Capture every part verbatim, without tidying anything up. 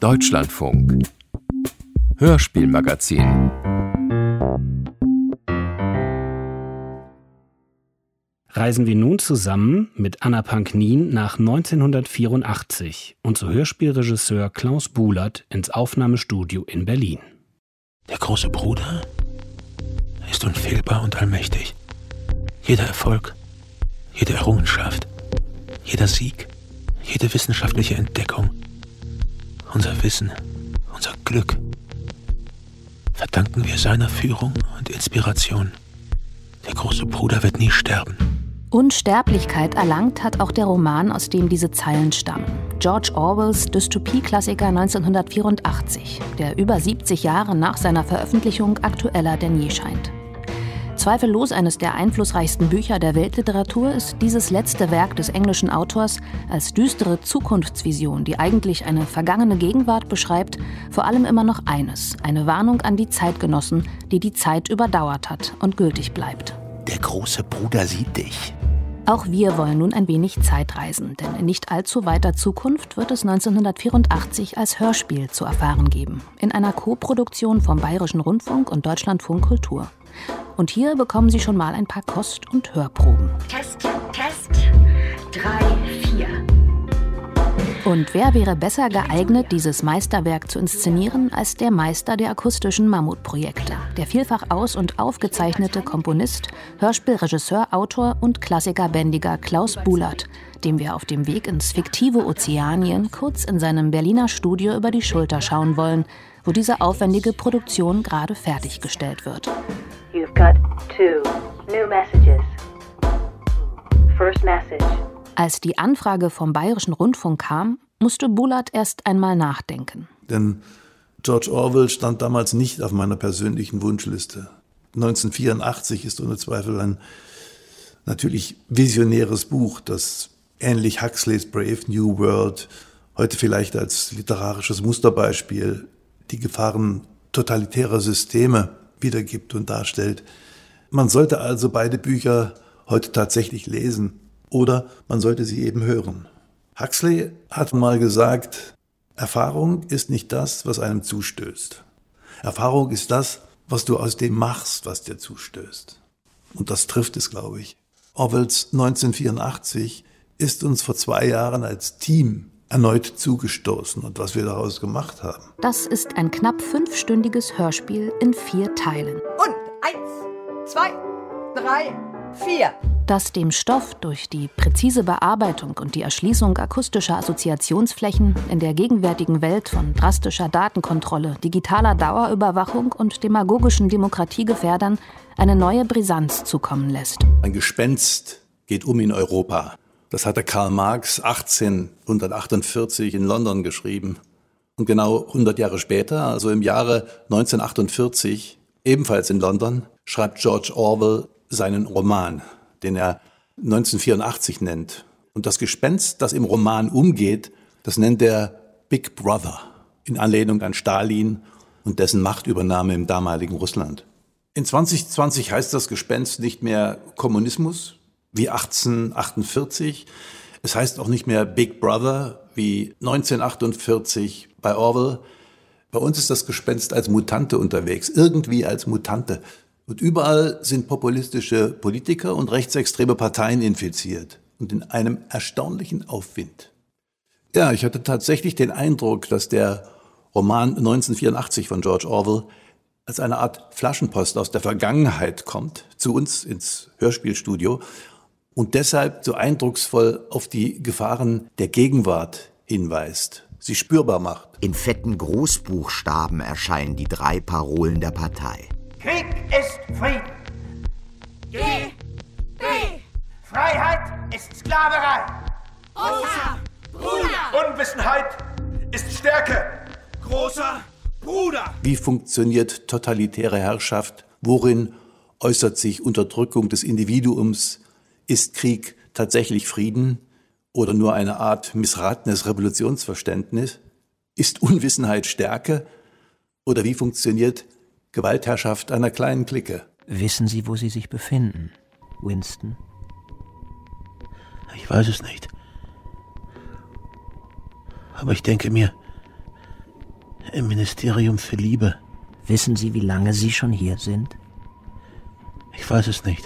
Deutschlandfunk Hörspielmagazin. Reisen wir nun zusammen mit Anna Panknin nach neunzehnhundertvierundachtzig und zu Hörspielregisseur Klaus Bulert ins Aufnahmestudio in Berlin. Der große Bruder ist unfehlbar und allmächtig. Jeder Erfolg, jede Errungenschaft, jeder Sieg, jede wissenschaftliche Entdeckung, unser Wissen, unser Glück, verdanken wir seiner Führung und Inspiration. Der große Bruder wird nie sterben. Unsterblichkeit erlangt hat auch der Roman, aus dem diese Zeilen stammen. George Orwells Dystopie-Klassiker neunzehnhundertvierundachtzig, der über siebzig Jahre nach seiner Veröffentlichung aktueller denn je scheint. Zweifellos eines der einflussreichsten Bücher der Weltliteratur ist dieses letzte Werk des englischen Autors als düstere Zukunftsvision, die eigentlich eine vergangene Gegenwart beschreibt, vor allem immer noch eines: eine Warnung an die Zeitgenossen, die die Zeit überdauert hat und gültig bleibt. Der große Bruder sieht dich. Auch wir wollen nun ein wenig Zeitreisen, denn in nicht allzu weiter Zukunft wird es neunzehnhundertvierundachtzig als Hörspiel zu erfahren geben, in einer Koproduktion vom Bayerischen Rundfunk und Deutschlandfunk Kultur. Und hier bekommen Sie schon mal ein paar Kost- und Hörproben. Test, Test, drei, vier. Und wer wäre besser geeignet, dieses Meisterwerk zu inszenieren, als der Meister der akustischen Mammutprojekte, der vielfach aus- und aufgezeichnete Komponist, Hörspielregisseur, Autor und Klassikerbändiger Klaus Bulert, dem wir auf dem Weg ins fiktive Ozeanien kurz in seinem Berliner Studio über die Schulter schauen wollen, wo diese aufwendige Produktion gerade fertiggestellt wird. You've got two new messages. First message. Als die Anfrage vom Bayerischen Rundfunk kam, musste Bulert erst einmal nachdenken. Denn George Orwell stand damals nicht auf meiner persönlichen Wunschliste. neunzehnhundertvierundachtzig ist ohne Zweifel ein natürlich visionäres Buch, das ähnlich Huxleys Brave New World heute vielleicht als literarisches Musterbeispiel die Gefahren totalitärer Systeme wiedergibt und darstellt. Man sollte also beide Bücher heute tatsächlich lesen. Oder man sollte sie eben hören. Huxley hat mal gesagt, Erfahrung ist nicht das, was einem zustößt. Erfahrung ist das, was du aus dem machst, was dir zustößt. Und das trifft es, glaube ich. Orwells neunzehnhundertvierundachtzig ist uns vor zwei Jahren als Team erneut zugestoßen und was wir daraus gemacht haben. Das ist ein knapp fünfstündiges Hörspiel in vier Teilen. Und eins, zwei, drei, vier. Das dem Stoff durch die präzise Bearbeitung und die Erschließung akustischer Assoziationsflächen in der gegenwärtigen Welt von drastischer Datenkontrolle, digitaler Dauerüberwachung und demagogischen Demokratiegefährdern eine neue Brisanz zukommen lässt. Ein Gespenst geht um in Europa. Das hatte Karl Marx achtzehnhundertachtundvierzig in London geschrieben. Und genau hundert Jahre später, also im Jahre neunzehnhundertachtundvierzig, ebenfalls in London, schreibt George Orwell seinen Roman, den er neunzehnhundertvierundachtzig nennt. Und das Gespenst, das im Roman umgeht, das nennt er Big Brother, in Anlehnung an Stalin und dessen Machtübernahme im damaligen Russland. In zwanzig zwanzig heißt das Gespenst nicht mehr Kommunismus wie achtzehnhundertachtundvierzig. Es heißt auch nicht mehr Big Brother wie neunzehnhundertachtundvierzig bei Orwell. Bei uns ist das Gespenst als Mutante unterwegs, irgendwie als Mutante. Und überall sind populistische Politiker und rechtsextreme Parteien infiziert und in einem erstaunlichen Aufwind. Ja, ich hatte tatsächlich den Eindruck, dass der Roman neunzehnhundertvierundachtzig von George Orwell als eine Art Flaschenpost aus der Vergangenheit kommt, zu uns ins Hörspielstudio und deshalb so eindrucksvoll auf die Gefahren der Gegenwart hinweist, sie spürbar macht. In fetten Großbuchstaben erscheinen die drei Parolen der Partei. Krieg ist Frieden. G, B. Freiheit ist Sklaverei. Großer Bruder. Unwissenheit ist Stärke. Großer Bruder. Wie funktioniert totalitäre Herrschaft? Worin äußert sich Unterdrückung des Individuums? Ist Krieg tatsächlich Frieden oder nur eine Art missratenes Revolutionsverständnis? Ist Unwissenheit Stärke? Oder wie funktioniert Gewaltherrschaft einer kleinen Clique? Wissen Sie, wo Sie sich befinden, Winston? Ich weiß es nicht. Aber ich denke mir, Im Ministerium für Liebe. Wissen Sie, wie lange Sie schon hier sind? Ich weiß es nicht.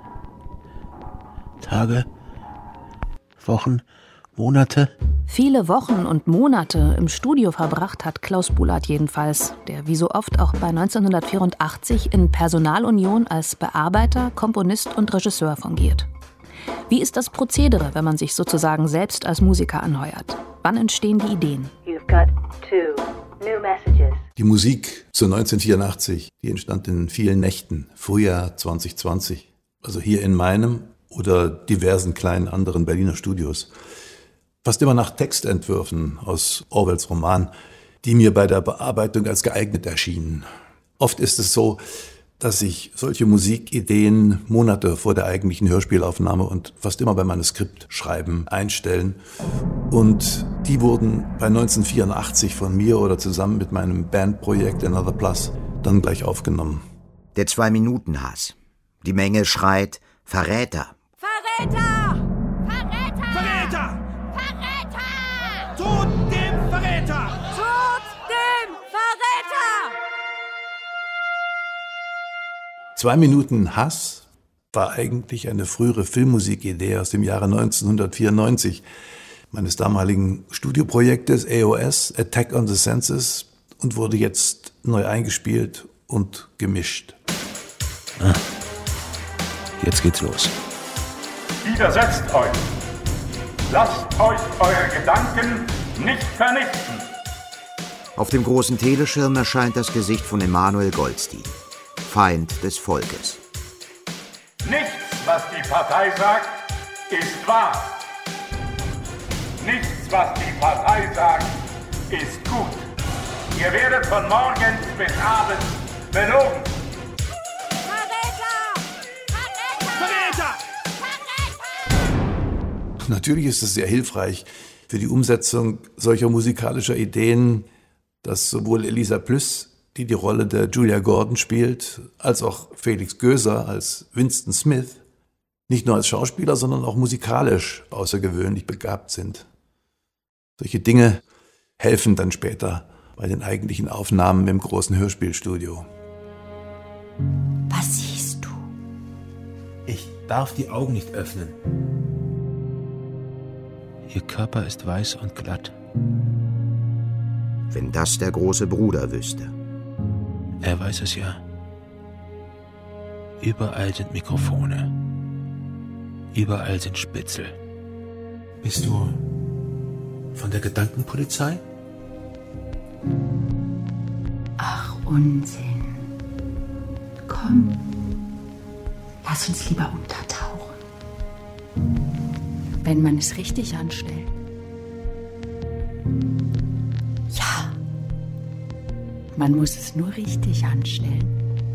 Tage, Wochen, Monate? Viele Wochen und Monate im Studio verbracht hat Klaus Bulat jedenfalls, der wie so oft auch bei neunzehnhundertvierundachtzig in Personalunion als Bearbeiter, Komponist und Regisseur fungiert. Wie ist das Prozedere, wenn man sich sozusagen selbst als Musiker anheuert? Wann entstehen die Ideen? You've got two new messages. Die Musik zu neunzehnhundertvierundachtzig, die entstand in vielen Nächten, Frühjahr zwanzig zwanzig. Also hier in meinem oder diversen kleinen anderen Berliner Studios. Fast immer nach Textentwürfen aus Orwells Roman, die mir bei der Bearbeitung als geeignet erschienen. Oft ist es so, dass sich solche Musikideen Monate vor der eigentlichen Hörspielaufnahme und fast immer beim Manuskriptschreiben einstellen. Und die wurden bei neunzehnhundertvierundachtzig von mir oder zusammen mit meinem Bandprojekt Another Plus dann gleich aufgenommen. Der Zwei-Minuten-Hass. Die Menge schreit Verräter. Verräter! Verräter! Verräter! Verräter! Tod dem Verräter! Tod dem Verräter! Zwei Minuten Hass war eigentlich eine frühere Filmmusikidee aus dem Jahre neunzehnhundertvierundneunzig, meines damaligen Studioprojektes A O S, Attack on the Senses, und wurde jetzt neu eingespielt und gemischt. Ah. Jetzt geht's los. Widersetzt euch. Lasst euch eure Gedanken nicht vernichten. Auf dem großen Teleschirm erscheint das Gesicht von Emanuel Goldstein, Feind des Volkes. Nichts, was die Partei sagt, ist wahr. Nichts, was die Partei sagt, ist gut. Ihr werdet von morgens bis abends belogen. Natürlich ist es sehr hilfreich für die Umsetzung solcher musikalischer Ideen, dass sowohl Elisa Plüss, die die Rolle der Julia Gordon spielt, als auch Felix Göser als Winston Smith nicht nur als Schauspieler, sondern auch musikalisch außergewöhnlich begabt sind. Solche Dinge helfen dann später bei den eigentlichen Aufnahmen im großen Hörspielstudio. Was siehst du? Ich darf die Augen nicht öffnen. Ihr Körper ist weiß und glatt. Wenn das der große Bruder wüsste. Er weiß es ja. Überall sind Mikrofone. Überall sind Spitzel. Bist du von der Gedankenpolizei? Ach, Unsinn. Komm, lass uns lieber untertauchen. Wenn man es richtig anstellt. Ja, man muss es nur richtig anstellen.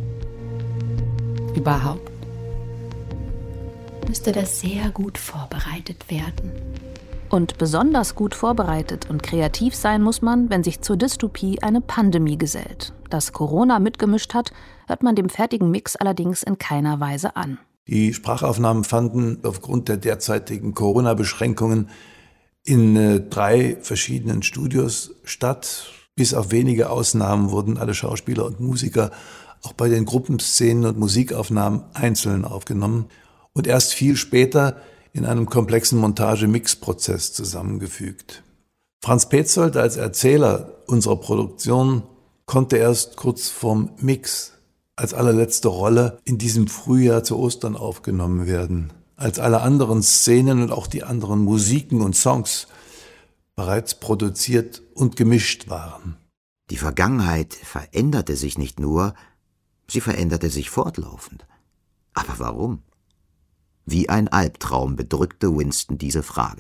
Überhaupt müsste das sehr gut vorbereitet werden. Und besonders gut vorbereitet und kreativ sein muss man, wenn sich zur Dystopie eine Pandemie gesellt. Dass Corona mitgemischt hat, hört man dem fertigen Mix allerdings in keiner Weise an. Die Sprachaufnahmen fanden aufgrund der derzeitigen Corona-Beschränkungen in äh, drei verschiedenen Studios statt. Bis auf wenige Ausnahmen wurden alle Schauspieler und Musiker auch bei den Gruppenszenen und Musikaufnahmen einzeln aufgenommen und erst viel später in einem komplexen Montage-Mix-Prozess zusammengefügt. Franz Petzold als Erzähler unserer Produktion konnte erst kurz vorm Mix als allerletzte Rolle in diesem Frühjahr zu Ostern aufgenommen werden, als alle anderen Szenen und auch die anderen Musiken und Songs bereits produziert und gemischt waren. Die Vergangenheit veränderte sich nicht nur, sie veränderte sich fortlaufend. Aber warum? Wie ein Albtraum bedrückte Winston diese Frage.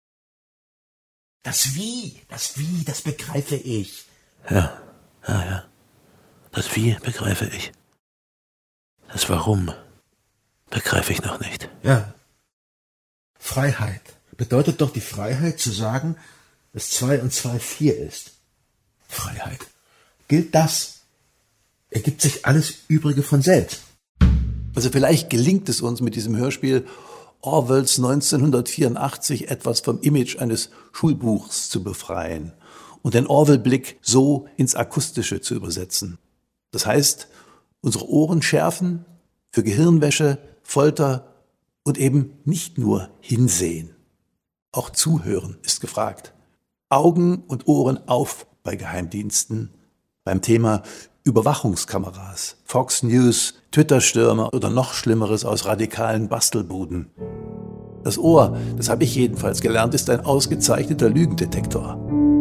Das Wie, das Wie, das begreife ich. Ja, ja, ja. Das Wie begreife ich. Das Warum begreife ich noch nicht. Ja. Freiheit bedeutet doch die Freiheit zu sagen, dass zwei und zwei vier ist. Freiheit. Gilt das, ergibt sich alles Übrige von selbst. Also vielleicht gelingt es uns mit diesem Hörspiel Orwells neunzehnhundertvierundachtzig etwas vom Image eines Schulbuchs zu befreien und den Orwell-Blick so ins Akustische zu übersetzen. Das heißt, unsere Ohren schärfen für Gehirnwäsche, Folter und eben nicht nur hinsehen. Auch zuhören ist gefragt. Augen und Ohren auf bei Geheimdiensten, beim Thema Überwachungskameras, Fox News, Twitter-Stürmer oder noch Schlimmeres aus radikalen Bastelbuden. Das Ohr, das habe ich jedenfalls gelernt, ist ein ausgezeichneter Lügendetektor.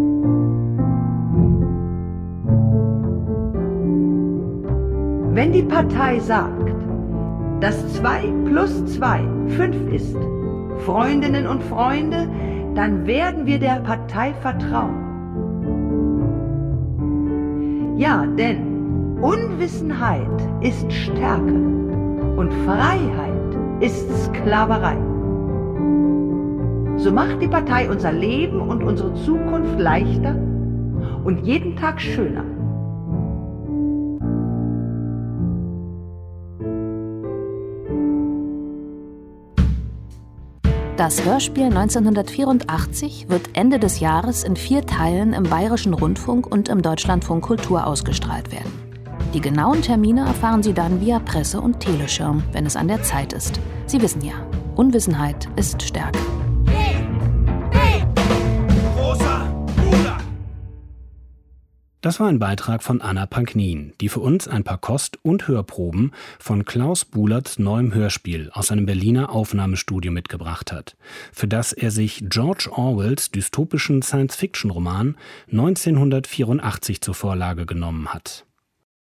Wenn die Partei sagt, dass zwei plus zwei fünf ist, Freundinnen und Freunde, dann werden wir der Partei vertrauen. Ja, denn Unwissenheit ist Stärke und Freiheit ist Sklaverei. So macht die Partei unser Leben und unsere Zukunft leichter und jeden Tag schöner. Das Hörspiel neunzehnhundertvierundachtzig wird Ende des Jahres in vier Teilen im Bayerischen Rundfunk und im Deutschlandfunk Kultur ausgestrahlt werden. Die genauen Termine erfahren Sie dann via Presse- und Teleschirm, wenn es an der Zeit ist. Sie wissen ja, Unwissenheit ist Stärke. Das war ein Beitrag von Anna Panknin, die für uns ein paar Kost- und Hörproben von Klaus Buhlerts neuem Hörspiel aus seinem Berliner Aufnahmestudio mitgebracht hat, für das er sich George Orwells dystopischen Science-Fiction-Roman neunzehnhundertvierundachtzig zur Vorlage genommen hat.